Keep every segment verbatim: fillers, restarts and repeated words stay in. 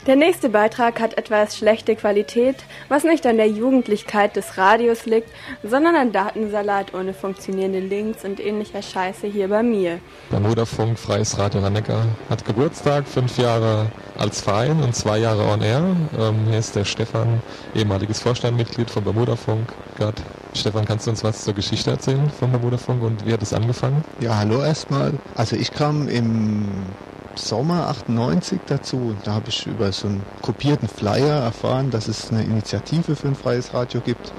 Der nächste Beitrag hat etwas schlechte Qualität, was nicht an der Jugendlichkeit des Radios liegt, sondern an Datensalat ohne funktionierende Links und ähnlicher Scheiße hier bei mir. Bermudafunk, Freies Radio Rhein-Neckar, hat Geburtstag, fünf Jahre als Verein und zwei Jahre on air. Ähm, hier ist der Stefan, ehemaliges Vorstandmitglied von Bermudafunk. Gott. Stefan, kannst du uns was zur Geschichte erzählen von Bermudafunk und wie hat es angefangen? Ja, hallo erstmal. Also ich kam im Sommer achtundneunzig dazu. Da habe ich über so einen kopierten Flyer erfahren, dass es eine Initiative für ein freies Radio gibt.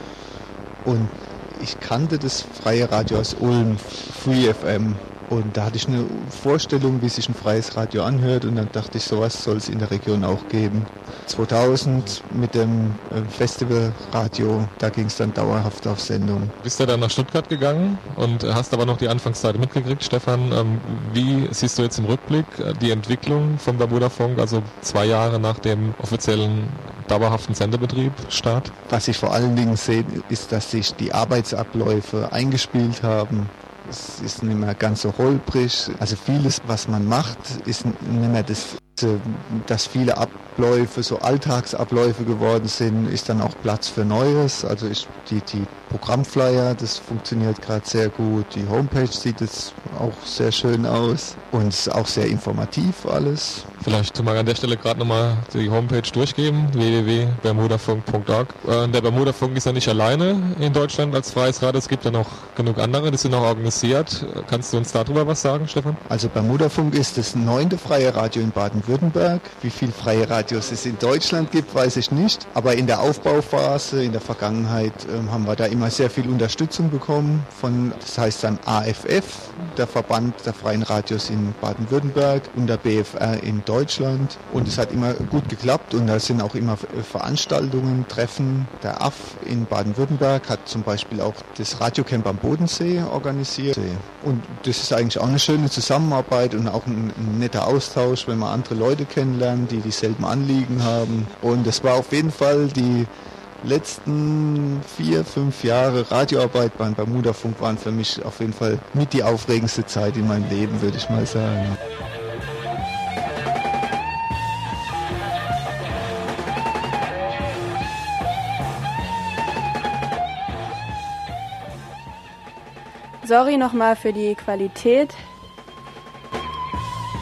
Und ich kannte das freie Radio aus Ulm, Free F M. Und da hatte ich eine Vorstellung, wie sich ein freies Radio anhört. Und dann dachte ich, sowas soll es in der Region auch geben. zweitausend mit dem Festivalradio, da ging es dann dauerhaft auf Sendung. Bist du dann nach Stuttgart gegangen und hast aber noch die Anfangszeit mitgekriegt, Stefan. Ähm, wie siehst du jetzt im Rückblick die Entwicklung vom Bermudafunk, also zwei Jahre nach dem offiziellen dauerhaften Sendebetrieb Start? Was ich vor allen Dingen sehe, ist, dass sich die Arbeitsabläufe eingespielt haben. Es ist nicht mehr ganz so holprig. Also vieles, was man macht, ist nicht mehr das, dass viele Abläufe, so Alltagsabläufe geworden sind, ist dann auch Platz für Neues. Also ich, die, die Programmflyer, das funktioniert gerade sehr gut. Die Homepage sieht jetzt auch sehr schön aus und ist auch sehr informativ alles. Vielleicht mal an der Stelle gerade nochmal die Homepage durchgeben, w w w punkt bermudafunk punkt org. Äh, der Bermudafunk ist ja nicht alleine in Deutschland als freies Radio, es gibt ja noch genug andere, die sind auch organisiert. Kannst du uns darüber was sagen, Stefan? Also Bermudafunk ist das neunte freie Radio in Baden-Württemberg. Wie viele freie Radios es in Deutschland gibt, weiß ich nicht. Aber in der Aufbauphase, in der Vergangenheit, äh, haben wir da immer sehr viel Unterstützung bekommen von, das heißt dann A F F, der Verband der freien Radios in Baden-Württemberg, und der B F R in Deutschland. Und es hat immer gut geklappt und da sind auch immer Veranstaltungen, Treffen. Der A F in Baden-Württemberg hat zum Beispiel auch das Radiocamp am Bodensee organisiert. Und das ist eigentlich auch eine schöne Zusammenarbeit und auch ein, ein netter Austausch, wenn man andere Leute kennenlernt, die dieselben Anliegen haben. Und es war auf jeden Fall die letzten vier, fünf Jahre Radioarbeit beim Bermudafunk waren für mich auf jeden Fall mit die aufregendste Zeit in meinem Leben, würde ich mal sagen. Sorry nochmal für die Qualität.